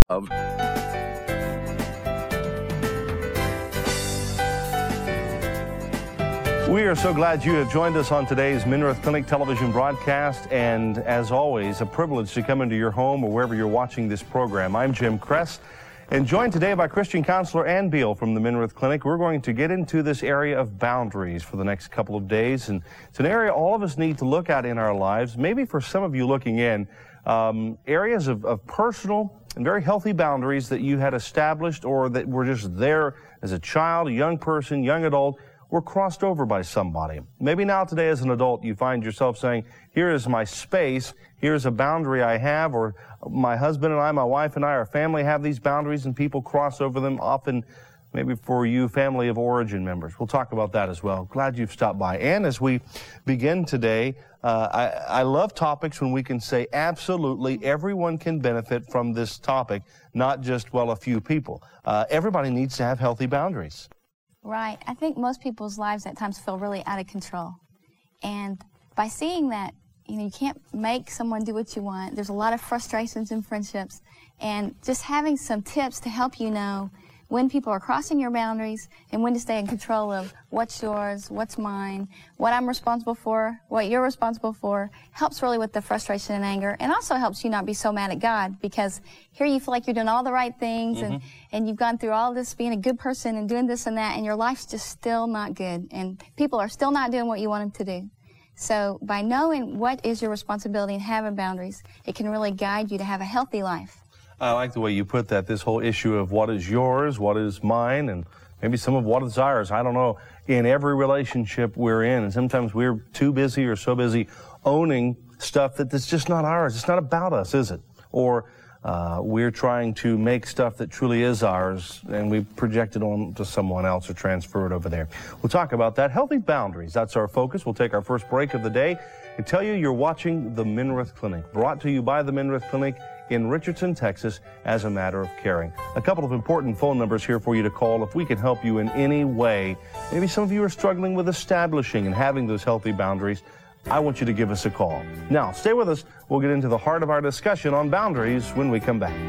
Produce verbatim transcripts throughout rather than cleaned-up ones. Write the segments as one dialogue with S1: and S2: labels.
S1: Of We are so glad you have joined us on today's Minirth Clinic television broadcast, and as always, a privilege to come into your home or wherever you're watching this program. I'm Jim Kress, and joined today by Christian counselor Ann Beal from the Minirth Clinic. We're going to get into this area of boundaries for the next couple of days, and it's an area all of us need to look at in our lives. Maybe for some of you looking in, um, areas of, of personal and very healthy boundaries that you had established or that were just there as a child, a young person, young adult, were crossed over by somebody. Maybe now today as an adult you find yourself saying, here is my space, here's a boundary I have, or my husband and I, my wife and I, our family have these boundaries and people cross over them, often maybe for you, family of origin members. We'll talk about that as well. Glad you've stopped by. And as we begin today, uh, I, I love topics when we can say absolutely everyone can benefit from this topic, not just, well, a few people. Uh, everybody needs to have healthy boundaries.
S2: Right. I think most people's lives at times feel really out of control. And by seeing that, you know, you can't make someone do what you want. There's a lot of frustrations in friendships. And just having some tips to help you know when people are crossing your boundaries and when to stay in control of what's yours, what's mine, what I'm responsible for, what you're responsible for, helps really with the frustration and anger, and also helps you not be so mad at God, because here you feel like you're doing all the right things, mm-hmm. and, and you've gone through all this being a good person and doing this and that, and your life's just still not good, and people are still not doing what you want them to do. So by knowing what is your responsibility and having boundaries, it can really guide you to have a healthy life.
S1: I like the way you put that, this whole issue of what is yours, what is mine, and maybe some of what is ours. I don't know. In every relationship we're in, and sometimes we're too busy or so busy owning stuff that that's just not ours. It's not about us, is it? Or uh, we're trying to make stuff that truly is ours, and we project it on to someone else or transfer it over there. We'll talk about that. Healthy boundaries, that's our focus. We'll take our first break of the day and tell you you're watching the Minirth Clinic, brought to you by the Minirth Clinic in Richardson, Texas, as a matter of caring. A couple of important phone numbers here for you to call if we can help you in any way. Maybe some of you are struggling with establishing and having those healthy boundaries. I want you to give us a call. Now, stay with us. We'll get into the heart of our discussion on boundaries when we come back.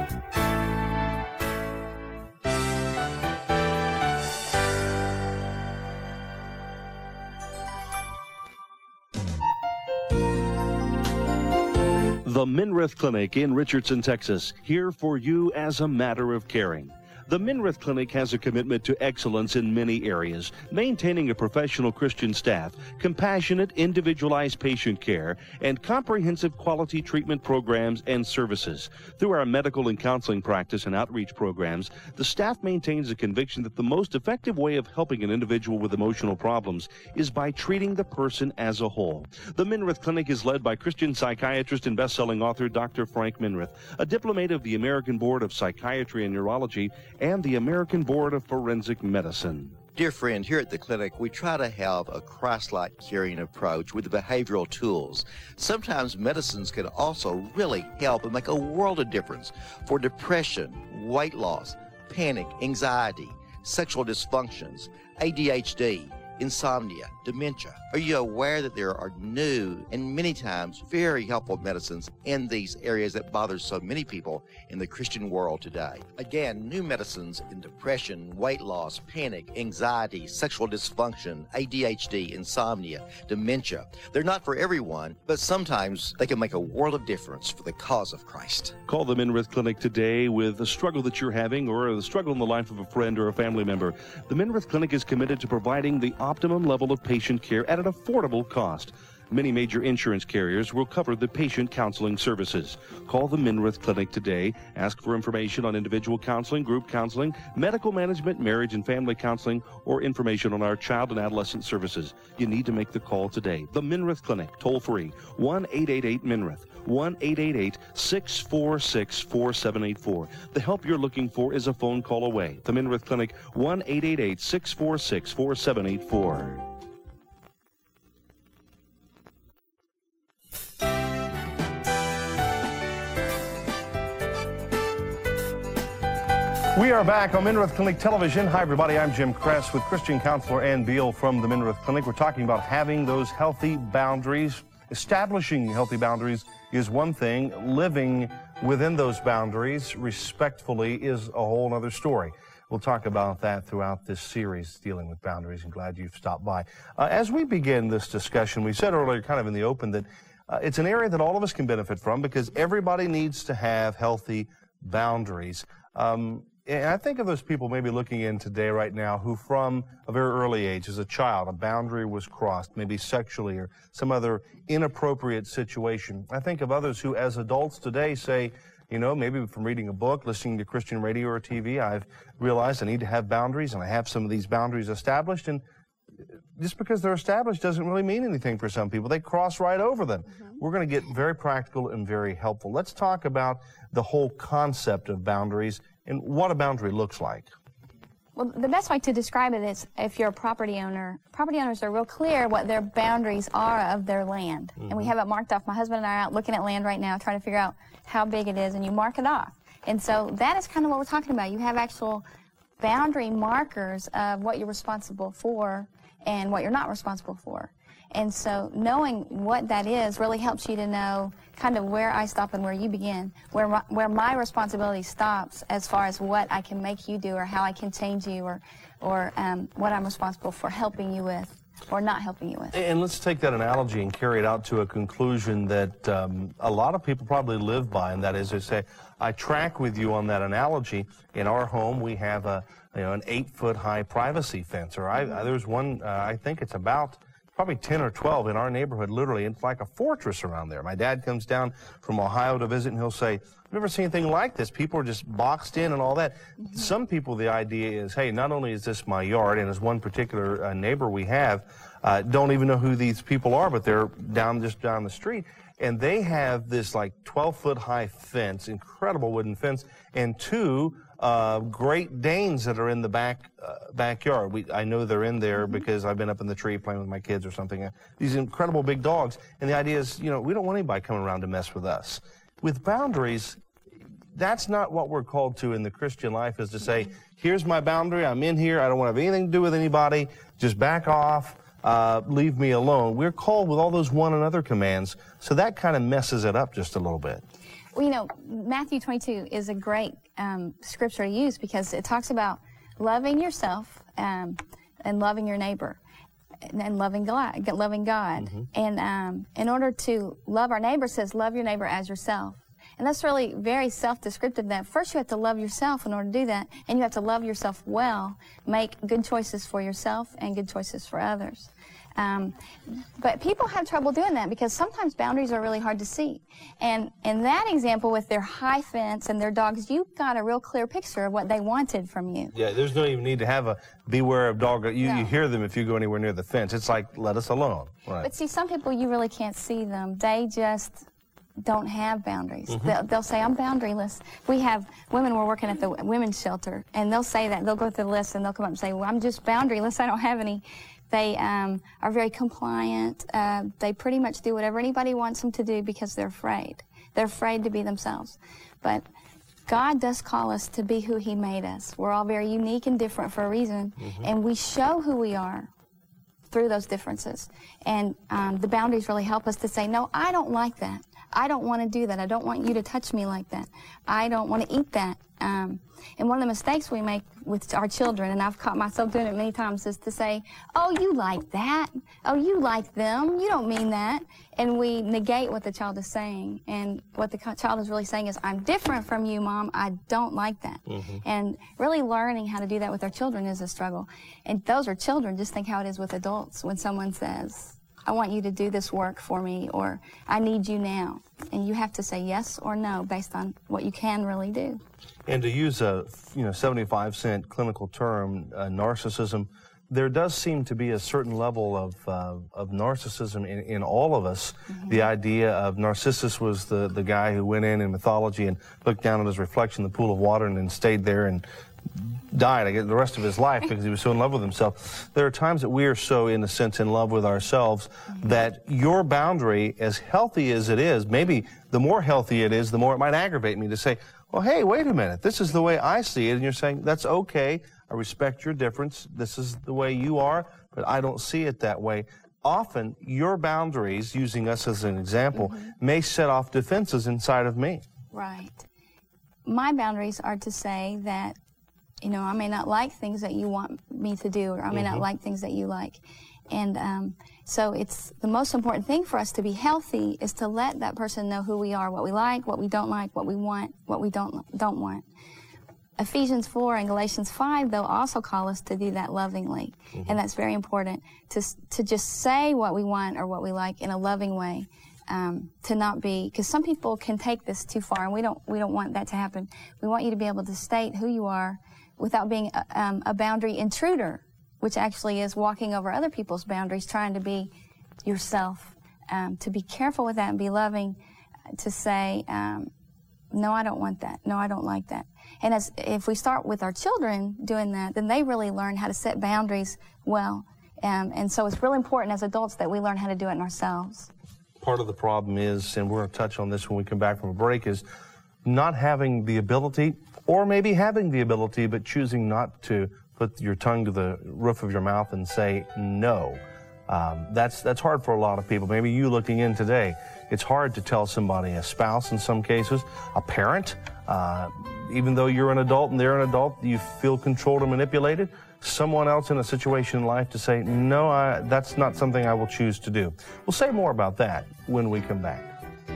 S1: The Minirth Clinic in Richardson, Texas, here for you as a matter of caring. The Minirth Clinic has a commitment to excellence in many areas, maintaining a professional Christian staff, compassionate, individualized patient care, and comprehensive quality treatment programs and services. Through our medical and counseling practice and outreach programs, the staff maintains a conviction that the most effective way of helping an individual with emotional problems is by treating the person as a whole. The Minirth Clinic is led by Christian psychiatrist and best-selling author Doctor Frank Minirth, a diplomate of the American Board of Psychiatry and Neurology and the American Board of Forensic Medicine.
S3: Dear friend, here at the clinic, we try to have a Christ-like caring approach with the behavioral tools. Sometimes medicines can also really help and make a world of difference for depression, weight loss, panic, anxiety, sexual dysfunctions, A D H D, insomnia, dementia. Are you aware that there are new and many times very helpful medicines in these areas that bother so many people in the Christian world today? Again, new medicines in depression, weight loss, panic, anxiety, sexual dysfunction, A D H D, insomnia, dementia. They're not for everyone, but sometimes they can make a world of difference for the cause of Christ.
S1: Call the Minirth Clinic today with a struggle that you're having or a struggle in the life of a friend or a family member. The Minirth Clinic is committed to providing the optimum level of patient care at an affordable cost. Many major insurance carriers will cover the patient counseling services. Call the Minirth Clinic today. Ask for information on individual counseling, group counseling, medical management, marriage and family counseling, or information on our child and adolescent services. You need to make the call today. The Minirth Clinic, toll free, one eight eight eight Minirth, one eight eight eight, six four six, four seven eight four. The help you're looking for is a phone call away. The Minirth Clinic, one eight eight eight, six four six, four seven eight four. We are back on Minirth Clinic Television. Hi, everybody. I'm Jim Kress with Christian counselor Ann Beal from the Minirth Clinic. We're talking about having those healthy boundaries. Establishing healthy boundaries is one thing. Living within those boundaries respectfully is a whole other story. We'll talk about that throughout this series dealing with boundaries, and glad you've stopped by. Uh, as we begin this discussion, we said earlier kind of in the open that uh, it's an area that all of us can benefit from because everybody needs to have healthy boundaries. Um, and I think of those people maybe looking in today right now who from a very early age, as a child, a boundary was crossed, maybe sexually or some other inappropriate situation. I think of others who as adults today say, you know, maybe from reading a book, listening to Christian radio or T V, I've realized I need to have boundaries, and I have some of these boundaries established. And just because they're established doesn't really mean anything for some people. They cross right over them. Mm-hmm. We're going to get very practical and very helpful. Let's talk about the whole concept of boundaries and what a boundary looks like.
S2: Well, the best way to describe it is if you're a property owner, property owners are real clear what their boundaries are of their land. Mm-hmm. And we have it marked off. My husband and I are out looking at land right now, trying to figure out how big it is, and you mark it off. And so that is kind of what we're talking about. You have actual boundary markers of what you're responsible for and what you're not responsible for. And so knowing what that is really helps you to know kind of where I stop and where you begin, where my, where my responsibility stops as far as what I can make you do or how I can change you or, or um, what I'm responsible for helping you with or not helping you with.
S1: And let's take that analogy and carry it out to a conclusion that um, a lot of people probably live by, and that is they say, I track with you on that analogy. In our home, we have a you know an eight-foot high privacy fence, or I, mm-hmm. there's one, uh, I think it's about probably ten or twelve in our neighborhood, literally. It's like a fortress around there. My dad comes down from Ohio to visit, and he'll say, I've never seen anything like this. People are just boxed in and all that. Mm-hmm. Some people, the idea is, hey, not only is this my yard, and as one particular uh, neighbor we have, uh, don't even know who these people are, but they're down just down the street. And they have this like twelve-foot high fence, incredible wooden fence, and two uh, Great Danes that are in the back uh, backyard. We, I know they're in there because I've been up in the tree playing with my kids or something. Uh, these incredible big dogs. And the idea is, you know, we don't want anybody coming around to mess with us. With boundaries, that's not what we're called to in the Christian life, is to say, here's my boundary, I'm in here, I don't want to have anything to do with anybody, just back off. Uh, leave me alone. We're called with all those one another commands, so that kind of messes it up just a little bit.
S2: Well, you know, Matthew twenty-two is a great um, scripture to use because it talks about loving yourself um, and loving your neighbor and, and loving God. Loving God. Mm-hmm. And um, in order to love our neighbor, it says love your neighbor as yourself. And that's really very self-descriptive, that first you have to love yourself in order to do that, and you have to love yourself well, make good choices for yourself and good choices for others. Um, but people have trouble doing that because sometimes boundaries are really hard to see. And in that example with their high fence and their dogs, you got a real clear picture of what they wanted from you.
S1: Yeah, there's no even need to have a beware of dog. You,
S2: no.
S1: you hear them if you go anywhere near the fence. It's like, let us alone. Right.
S2: But see, some people, you really can't see them. They just don't have boundaries. Mm-hmm. They'll, they'll say, I'm boundaryless. We have women, we're working at the women's shelter, and they'll say that. They'll go through the list, and they'll come up and say, well, I'm just boundaryless. I don't have any. They um, are very compliant. Uh, they pretty much do whatever anybody wants them to do because they're afraid. They're afraid to be themselves. But God does call us to be who He made us. We're all very unique and different for a reason, mm-hmm. and we show who we are through those differences. And um, the boundaries really help us to say, no, I don't like that. I don't want to do that. I don't want you to touch me like that. I don't want to eat that. Um, and one of the mistakes we make with our children, and I've caught myself doing it many times, is to say, oh, you like that. Oh, you like them. You don't mean that. And we negate what the child is saying. And what the child is really saying is, I'm different from you, Mom. I don't like that. Mm-hmm. And really learning how to do that with our children is a struggle. And those are children. Just think how it is with adults when someone says, I want you to do this work for me, or I need you now. And you have to say yes or no based on what you can really do.
S1: And to use a you know seventy-five cent clinical term, uh, narcissism, there does seem to be a certain level of uh, of narcissism in, in all of us. Mm-hmm. The idea of Narcissus was the, the guy who went in in mythology and looked down at his reflection in the pool of water and then stayed there and died, I guess, the rest of his life because he was so in love with himself. There are times that we are so, in a sense, in love with ourselves mm-hmm. that your boundary, as healthy as it is, maybe the more healthy it is, the more it might aggravate me to say, well, hey, wait a minute, this is the way I see it, and you're saying, that's okay, I respect your difference, this is the way you are, but I don't see it that way. Often, your boundaries, using us as an example, mm-hmm. may set off defenses inside of me.
S2: Right. My boundaries are to say that, you know, I may not like things that you want me to do, or I may mm-hmm. not like things that you like. And um, so it's the most important thing for us to be healthy is to let that person know who we are, what we like, what we don't like, what we want, what we don't don't want. Ephesians four and Galatians five, though, also call us to do that lovingly. Mm-hmm. And that's very important, to to just say what we want or what we like in a loving way, um, to not be, because some people can take this too far, and we don't we don't want that to happen. We want you to be able to state who you are without being a, um, a boundary intruder, which actually is walking over other people's boundaries, trying to be yourself. Um, to be careful with that and be loving, to say, um, no, I don't want that. No, I don't like that. And as if we start with our children doing that, then they really learn how to set boundaries well. Um, and so it's really important as adults that we learn how to do it in ourselves.
S1: Part of the problem is, and we're going to touch on this when we come back from a break, is not having the ability, or maybe having the ability, but choosing not to put your tongue to the roof of your mouth and say no. Um, that's that's hard for a lot of people. Maybe you looking in today, it's hard to tell somebody, a spouse in some cases, a parent, uh, even though you're an adult and they're an adult, you feel controlled and manipulated. Someone else in a situation in life to say, no, I, that's not something I will choose to do. We'll say more about that when we come back.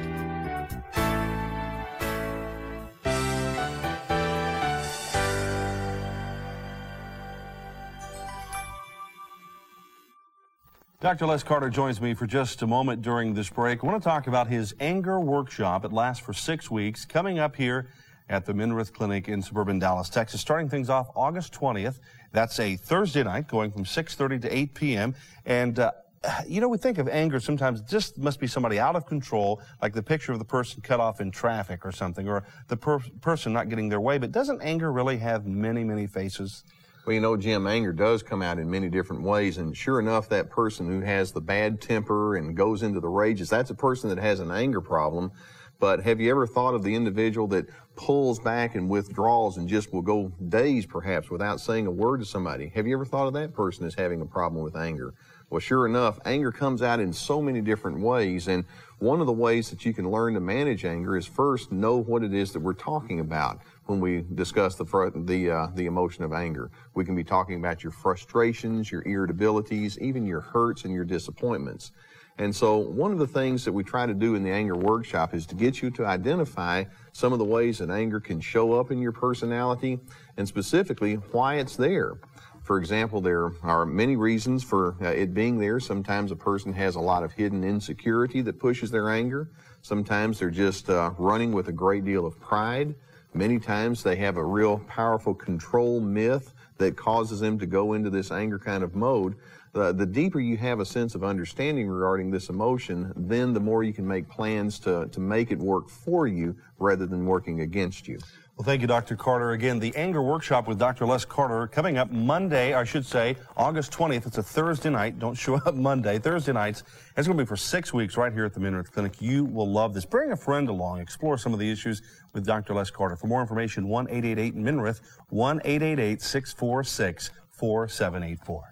S1: Doctor Les Carter joins me for just a moment during this break. I want to talk about his anger workshop. It lasts for six weeks, coming up here at the Minirth Clinic in suburban Dallas, Texas, starting things off August twentieth. That's a Thursday night, going from six thirty to eight p.m. And, uh, you know, we think of anger sometimes, it just must be somebody out of control, like the picture of the person cut off in traffic or something, or the per person not getting their way. But doesn't anger really have many, many faces?
S4: Well, you know, Jim, anger does come out in many different ways, and sure enough, that person who has the bad temper and goes into the rages, that's a person that has an anger problem. But have you ever thought of the individual that pulls back and withdraws and just will go days, perhaps, without saying a word to somebody? Have you ever thought of that person as having a problem with anger? Well, sure enough, anger comes out in so many different ways, and one of the ways that you can learn to manage anger is first know what it is that we're talking about when we discuss the the uh, the emotion of anger. We can be talking about your frustrations, your irritabilities, even your hurts and your disappointments. And so one of the things that we try to do in the anger workshop is to get you to identify some of the ways that anger can show up in your personality, and specifically why it's there. For example, there are many reasons for uh, it being there. Sometimes a person has a lot of hidden insecurity that pushes their anger. Sometimes they're just uh, running with a great deal of pride. Many times they have a real powerful control myth that causes them to go into this anger kind of mode. Uh, the deeper you have a sense of understanding regarding this emotion, then the more you can make plans to, to make it work for you rather than working against you.
S1: Well, thank you, Doctor Carter. Again, the Anger Workshop with Doctor Les Carter coming up Monday, I should say, August twentieth. It's a Thursday night. Don't show up Monday. Thursday nights. It's going to be for six weeks right here at the Minirth Clinic. You will love this. Bring a friend along. Explore some of the issues with Doctor Les Carter. For more information, one eight eight eight Minirth, one eight eight eight, six four six, four seven eight four.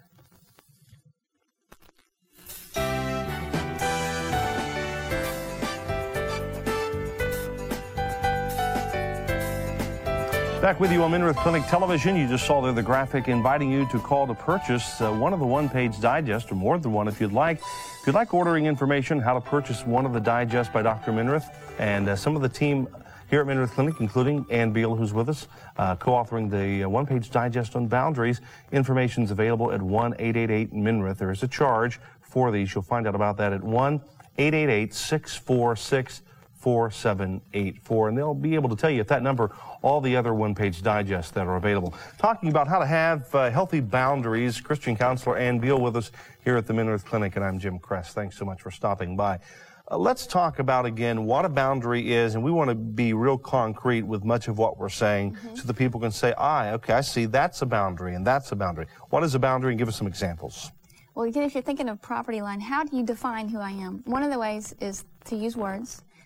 S1: Back with you on Minirth Clinic Television. You just saw there the graphic inviting you to call to purchase uh, one of the one-page digests, or more than one if you'd like. If you'd like ordering information, how to purchase one of the digests by Doctor Minirth, and uh, some of the team here at Minirth Clinic, including Ann Beal, who's with us, uh, co-authoring the uh, one-page digest on boundaries. Information's available at one eight eight eight Minirth. There is a charge for these. You'll find out about that at one eight eight eight, six four six, four seven eight four, and they'll be able to tell you at that number all the other one-page digests that are available. Talking about how to have uh, healthy boundaries, Christian counselor Ann Beal with us here at the Minirth Clinic, and I'm Jim Kress. Thanks so much for stopping by. Uh, let's talk about, again, what a boundary is, and we want to be real concrete with much of what we're saying, mm-hmm. so that people can say, ah, okay, I see, that's a boundary, and that's a boundary. What is a boundary? And give us some examples.
S2: Well, again, if you're thinking of property line, how do you define who I am? One of the ways is to use words.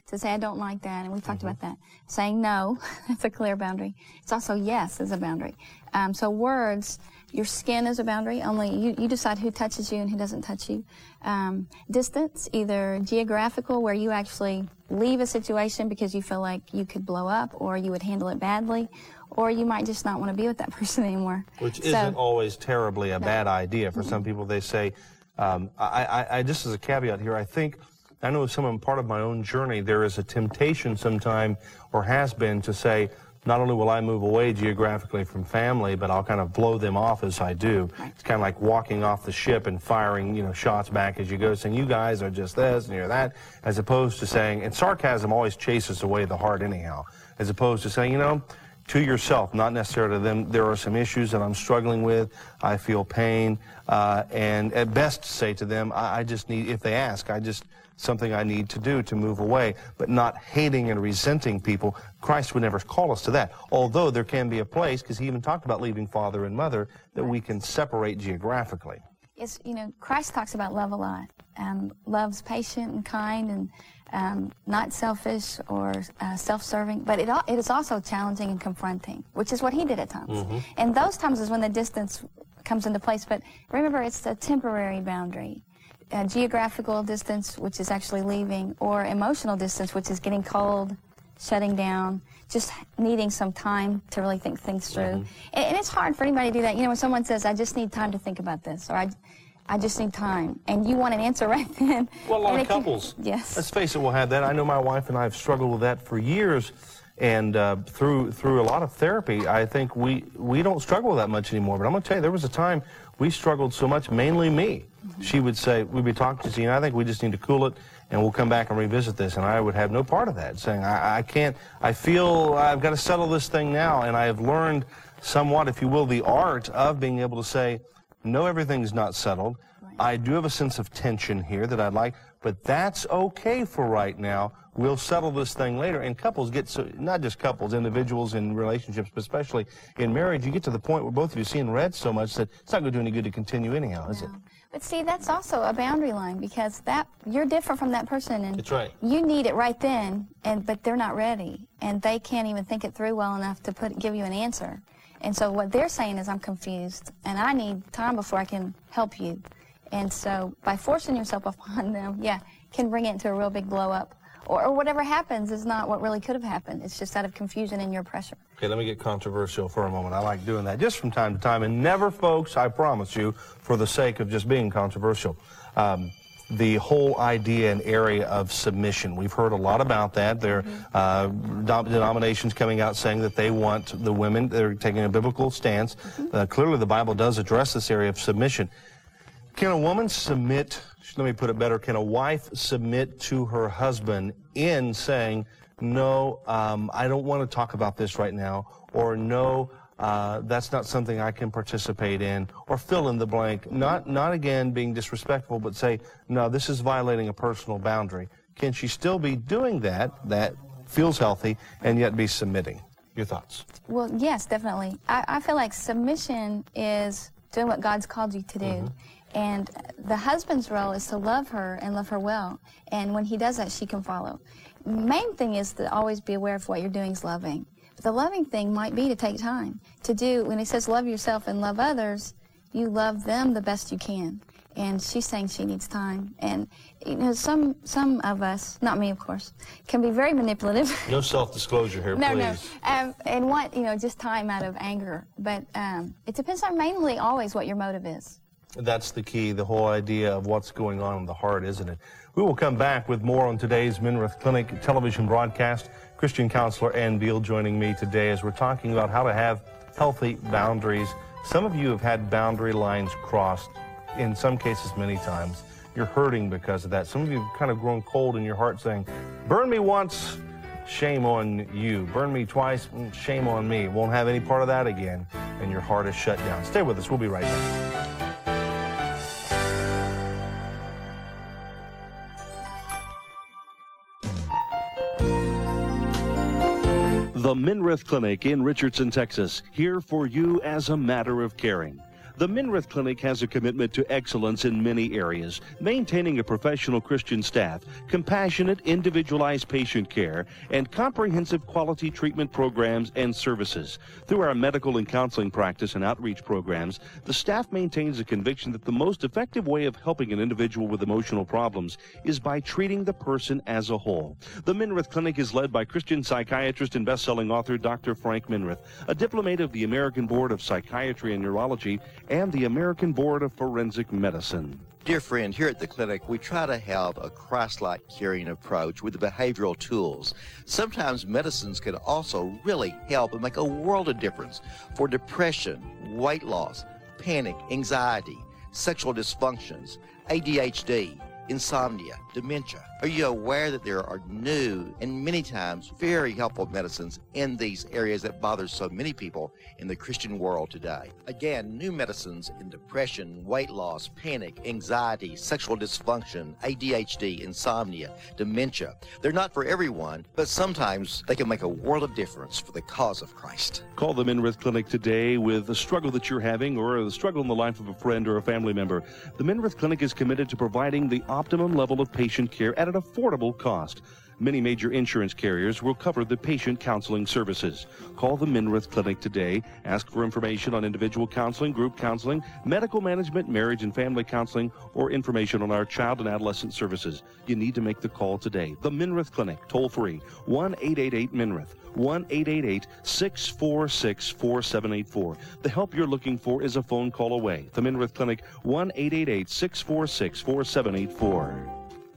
S2: to say, I don't like that, and we've talked mm-hmm. about that. Saying no, that's a clear boundary. It's also yes is a boundary. Um, so words, your skin is a boundary. Only you, you decide who touches you and who doesn't touch you. Um, distance, either geographical, where you actually leave a situation because you feel like you could blow up or you would handle it badly, or you might just not want to be with that person anymore.
S1: Which
S2: so,
S1: isn't always terribly a
S2: no.
S1: bad idea. For
S2: mm-hmm.
S1: some people, they say, um, I, I, I, just as a caveat here, I think, I know some part of my own journey, there is a temptation sometime, or has been, to say, not only will I move away geographically from family, but I'll kind of blow them off as I do.
S2: Right.
S1: It's kind of like walking off the ship and firing, you know, shots back as you go, saying, you guys are just this and you're that, as opposed to saying, and sarcasm always chases away the heart anyhow, as opposed to saying, you know, to yourself, not necessarily to them, there are some issues that I'm struggling with, I feel pain, uh, and at best say to them, I, I just need, if they ask, I just, something I need to do to move away, but not hating and resenting people. Christ would never call us to that, although there can be a place, because he even talked about leaving father and mother, that we can separate geographically.
S2: It's, you know, Christ talks about love a lot. Um, love's patient and kind and um, not selfish or uh, self-serving, but it, it is also challenging and confronting, which is what he did at times. Mm-hmm. And those times is when the distance comes into place, but remember, it's a temporary boundary. Uh, geographical distance, which is actually leaving, or emotional distance, which is getting cold, shutting down, just needing some time to really think things through. Mm-hmm. and, and it's hard for anybody to do that. You know, when someone says, I just need time to think about this, or I, I just need time, and you want an answer right then.
S1: Well, a lot of couples,
S2: can, yes.
S1: let's face it, will have that. I know my wife and I have struggled with that for years, and uh, through through a lot of therapy, I think we, we don't struggle with that much anymore. But I'm going to tell you, there was a time we struggled so much, mainly me. Mm-hmm. She would say, we'd be talking to you, and I think we just need to cool it, and we'll come back and revisit this. And I would have no part of that, saying, I, I can't, I feel I've got to settle this thing now. And I have learned somewhat, if you will, the art of being able to say, no, everything's not settled. Right. I do have a sense of tension here that I'd like, but that's okay for right now. We'll settle this thing later. And couples get, so, not just couples, individuals in relationships, but especially in marriage, you get to the point where both of you see in red so much that it's not going to do any good to continue anyhow, is
S2: no.
S1: it?
S2: But see, that's also a boundary line, because that you're different from that person, and
S1: that's right.
S2: You need it right then, and but they're not ready, and they can't even think it through well enough to put give you an answer. And so what they're saying is, I'm confused, and I need time before I can help you. And so by forcing yourself upon them, yeah, can bring it into a real big blow up. Or, or whatever happens is not what really could have happened. It's just out of confusion and your pressure.
S1: Okay, let me get controversial for a moment. I like doing that just from time to time. And never, folks, I promise you, for the sake of just being controversial, um, the whole idea and area of submission. We've heard a lot about that. There are mm-hmm. uh, denominations coming out saying that they want the women, they're taking a biblical stance. Mm-hmm. Uh, clearly, the Bible does address this area of submission. Can a woman submit, let me put it better, can a wife submit to her husband in saying, no, um, I don't want to talk about this right now, or no, uh, that's not something I can participate in, or fill in the blank, not, not again being disrespectful, but say, no, this is violating a personal boundary. Can she still be doing that, that feels healthy, and yet be submitting? Your thoughts? Well,
S2: yes, definitely. I, I feel like submission is doing what God's called you to do. Mm-hmm. And the husband's role is to love her and love her well. And when he does that, she can follow. Main thing is to always be aware of what you're doing is loving. But the loving thing might be to take time to do, when he says love yourself and love others, you love them the best you can. And she's saying she needs time. And, you know, some some of us, not me, of course, can be very manipulative.
S1: No self-disclosure here,
S2: no,
S1: please.
S2: No, no. Um, and want, you know, just time out of anger. But um, it depends on mainly always what your motive is.
S1: That's the key, the whole idea of what's going on in the heart, isn't it? We will come back with more on today's Minirth Clinic television broadcast. Christian counselor Ann Beal joining me today as we're talking about how to have healthy boundaries. Some of you have had boundary lines crossed, in some cases many times. You're hurting because of that. Some of you have kind of grown cold in your heart saying, burn me once, shame on you. Burn me twice, shame on me. Won't have any part of that again. And your heart is shut down. Stay with us. We'll be right back.
S5: The Minirth Clinic in Richardson, Texas, here for you as a matter of caring. The Minirth Clinic has a commitment to excellence in many areas, maintaining a professional Christian staff, compassionate, individualized patient care, and comprehensive quality treatment programs and services. Through our medical and counseling practice and outreach programs, the staff maintains a conviction that the most effective way of helping an individual with emotional problems is by treating the person as a whole. The Minirth Clinic is led by Christian psychiatrist and best-selling author Doctor Frank Minirth, a diplomate of the American Board of Psychiatry and Neurology and the American Board of Forensic Medicine.
S3: Dear friend, here at the clinic, we try to have a Christ-like caring approach with the behavioral tools. Sometimes medicines can also really help and make a world of difference for depression, weight loss, panic, anxiety, sexual dysfunctions, A D H D, insomnia, dementia. Are you aware that there are new and many times very helpful medicines in these areas that bother so many people in the Christian world today? Again, new medicines in depression, weight loss, panic, anxiety, sexual dysfunction, A D H D, insomnia, dementia. They're not for everyone, but sometimes they can make a world of difference for the cause of Christ.
S5: Call the Minirth Clinic today with the struggle that you're having or the struggle in the life of a friend or a family member. The Minirth Clinic is committed to providing the optimum level of patient care at an affordable cost. Many major insurance carriers will cover the patient counseling services. Call the Minirth Clinic today. Ask for information on individual counseling, group counseling, medical management, marriage and family counseling, or information on our child and adolescent services. You need to make the call today. The Minirth Clinic, toll free, one eight eight eight Minirth, one eight eight eight, six four six, four seven eight four. The help you're looking for is a phone call away. The Minirth Clinic, one eight eight eight, six four six, four seven eight four.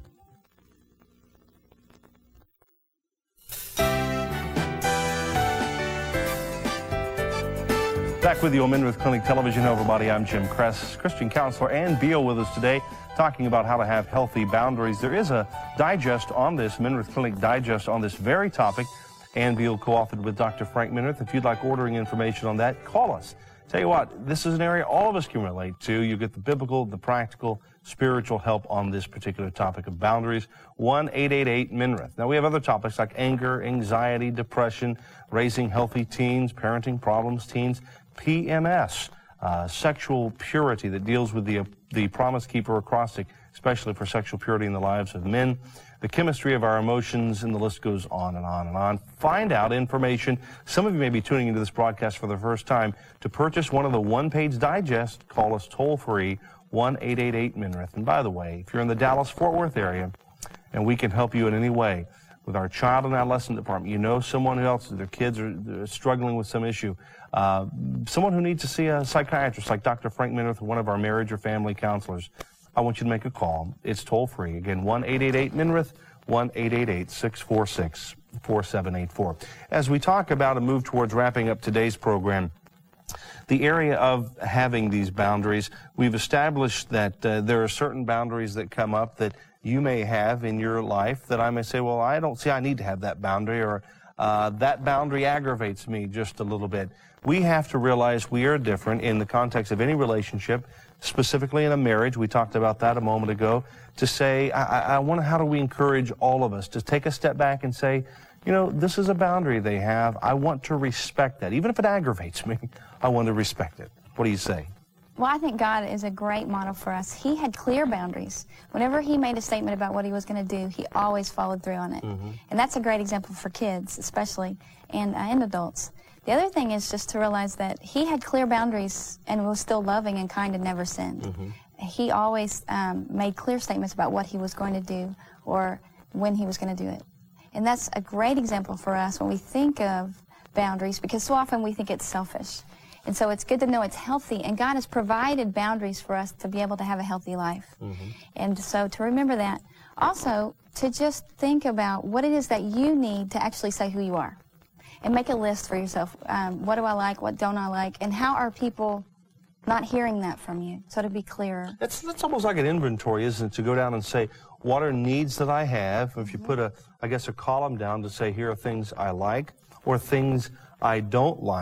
S1: Back with you on Minirth Clinic Television, everybody. I'm Jim Kress, Christian counselor. Ann Beal with us today, talking about how to have healthy boundaries. There is a digest on this, Minirth Clinic digest on this very topic. Ann Beal co-authored with Doctor Frank Minirth. If you'd like ordering information on that, call us. Tell you what, this is an area all of us can relate to. You get the biblical, the practical, spiritual help on this particular topic of boundaries. one eight eight eight Minirth. Now, we have other topics like anger, anxiety, depression, raising healthy teens, parenting problems, teens, P M S, uh, sexual purity that deals with the, uh, the Promise Keeper acrostic, especially for sexual purity in the lives of men, the chemistry of our emotions, and the list goes on and on and on. Find out information. Some of you may be tuning into this broadcast for the first time. To purchase one of the one-page digests, call us toll-free, one eight eight eight Minirth. And by the way, if you're in the Dallas-Fort Worth area and we can help you in any way with our child and adolescent department, you know someone else, their kids are struggling with some issue, uh, someone who needs to see a psychiatrist like Doctor Frank Minirth or one of our marriage or family counselors, I want you to make a call. It's toll-free. Again, one eight eight eight Minirth, one eight eight eight, six four six, four seven eight four. As we talk about and move towards wrapping up today's program, the area of having these boundaries, we've established that uh, there are certain boundaries that come up that you may have in your life that I may say, well, I don't see I need to have that boundary, or uh, that boundary aggravates me just a little bit. We have to realize we are different in the context of any relationship, specifically in a marriage. We talked about that a moment ago, to say, I, I wonder how do we encourage all of us to take a step back and say, you know, this is a boundary they have. I want to respect that. Even if it aggravates me, I want to respect it. What do you say?
S2: Well, I think God is a great model for us. He had clear boundaries. Whenever he made a statement about what he was going to do, he always followed through on it. Mm-hmm. And that's a great example for kids, especially, and, uh, and adults. The other thing is just to realize that he had clear boundaries and was still loving and kind and never sinned. Mm-hmm. He always um, made clear statements about what he was going to do or when he was going to do it. And that's a great example for us when we think of boundaries, because so often we think it's selfish. And so it's good to know it's healthy, and God has provided boundaries for us to be able to have a healthy life. Mm-hmm. And so to remember that. Also, to just think about what it is that you need to actually say who you are. And make a list for yourself. Um, what do I like? What don't I like? And how are people not hearing that from you? So to be clearer.
S1: That's, that's almost like an inventory, isn't it? To go down and say, what are needs that I have? If you mm-hmm. put a, I guess, a column down to say, here are things I like or things I don't like.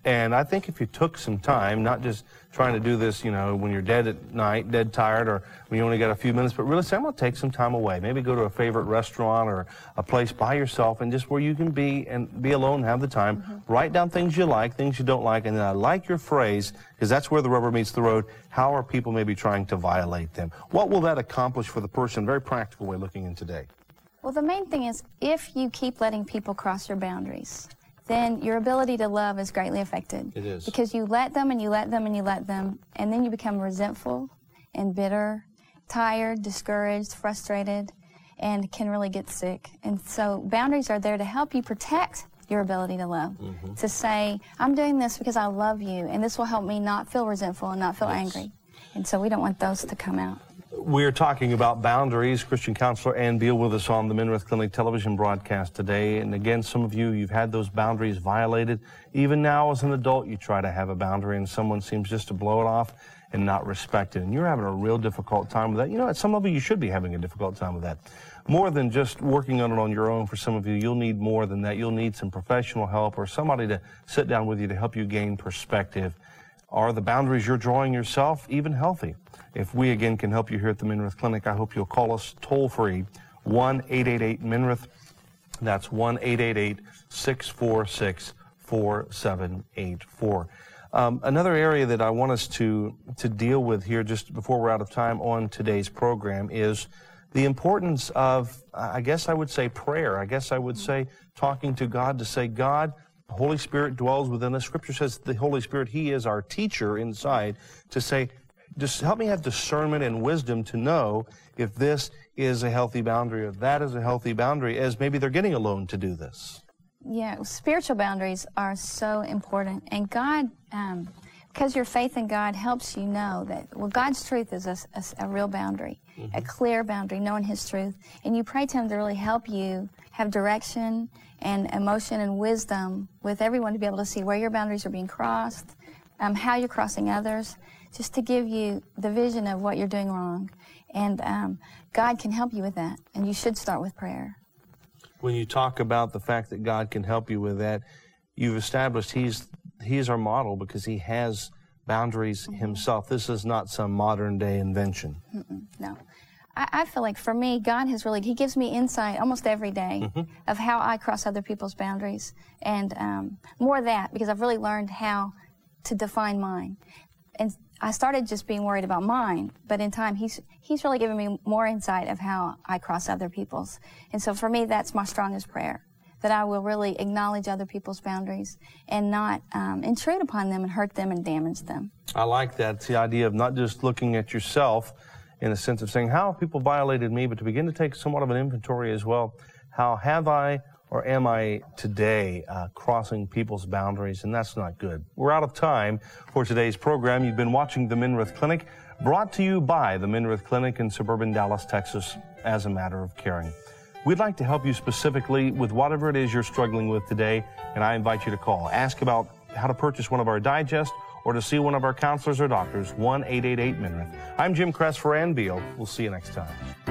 S1: And I think if you took some time, not just trying to do this, you know, when you're dead at night, dead tired, or when you only got a few minutes, but really say, I'm going to take some time away. Maybe go to a favorite restaurant or a place by yourself and just where you can be and be alone and have the time. Mm-hmm. Write down things you like, things you don't like. And then I like your phrase, because that's where the rubber meets the road. How are people maybe trying to violate them? What will that accomplish for the person? Very practical way looking in today.
S2: Well, the main thing is if you keep letting people cross your boundaries, then your ability to love is greatly affected.
S1: It is.
S2: Because you let them and you let them and you let them, and then you become resentful and bitter, tired, discouraged, frustrated, and can really get sick. And so boundaries are there to help you protect your ability to love. Mm-hmm. To say, I'm doing this because I love you, and this will help me not feel resentful and not feel yes. angry. And so we don't want those to come out.
S1: We're talking about boundaries. Christian counselor Ann Beal with us on the Minirth Clinic television broadcast today. And again, some of you, you've had those boundaries violated. Even now as an adult, you try to have a boundary and someone seems just to blow it off and not respect it. And you're having a real difficult time with that. You know, at some level, you should be having a difficult time with that. More than just working on it on your own for some of you, you'll need more than that. You'll need some professional help or somebody to sit down with you to help you gain perspective. Are the boundaries you're drawing yourself even healthy? If we, again, can help you here at the Minirth Clinic, I hope you'll call us toll-free, one eight eight eight Minirth. That's one eight eight eight, six four six, four seven eight four. Um, another area that I want us to, to deal with here just before we're out of time on today's program is the importance of, I guess I would say, prayer. I guess I would say talking to God to say, God, the Holy Spirit dwells within us. Scripture says the Holy Spirit, He is our teacher inside, to say, just help me have discernment and wisdom to know if this is a healthy boundary or that is a healthy boundary, as maybe they're getting a loan to do this.
S2: Yeah, spiritual boundaries are so important. And God, um, because your faith in God helps you know that, well, God's truth is a, a, a real boundary, mm-hmm. a clear boundary, knowing His truth. And you pray to Him to really help you have direction and emotion and wisdom with everyone to be able to see where your boundaries are being crossed, um, how you're crossing others, just to give you the vision of what you're doing wrong. And um, God can help you with that, and you should start with prayer.
S1: When you talk about the fact that God can help you with that, you've established He's He's our model because He has boundaries mm-hmm. Himself. This is not some modern-day invention. Mm-mm,
S2: no. I, I feel like for me, God has really, He gives me insight almost every day mm-hmm. of how I cross other people's boundaries. And um, more of that, because I've really learned how to define mine. And I started just being worried about mine, but in time, he's he's really given me more insight of how I cross other people's. And so for me, that's my strongest prayer, that I will really acknowledge other people's boundaries and not um, intrude upon them and hurt them and damage them.
S1: I like that. It's the idea of not just looking at yourself in the sense of saying, how have people violated me, but to begin to take somewhat of an inventory as well. How have I or am I today uh, crossing people's boundaries? And that's not good. We're out of time for today's program. You've been watching the Minirth Clinic, brought to you by the Minirth Clinic in suburban Dallas, Texas, as a matter of caring. We'd like to help you specifically with whatever it is you're struggling with today, and I invite you to call. Ask about how to purchase one of our digests or to see one of our counselors or doctors, one eight eight eight Minirth. I'm Jim Kress for Ann Beal. We'll see you next time.